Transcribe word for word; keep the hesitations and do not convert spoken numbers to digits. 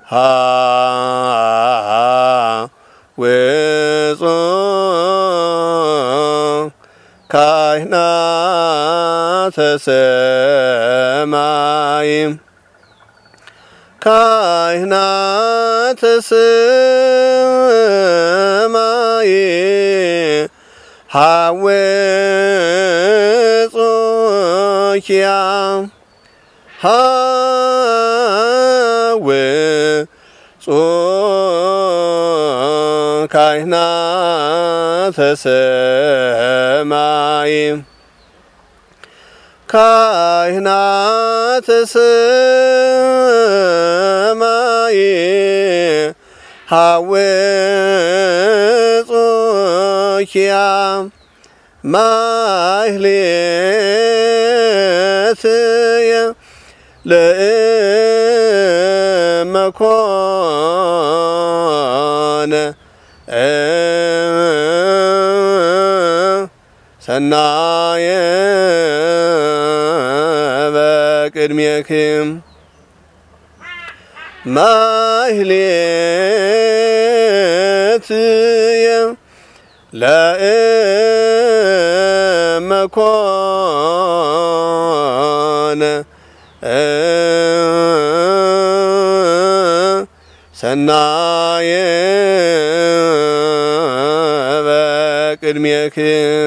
ሃ ወጾ ካህናተ ሰማይ ካህናተ ሰማይ ሐወጾ ኪያ ሐወጾ ካህናተ ሰማይ ካህናተ ሰማይ ሐወጾ ኪያ ማህሌትየ ለእመኮነ ሰናየ በቅድሜክም ማህሌትየ ለእመኮነ ሰናየ በቅድሜክም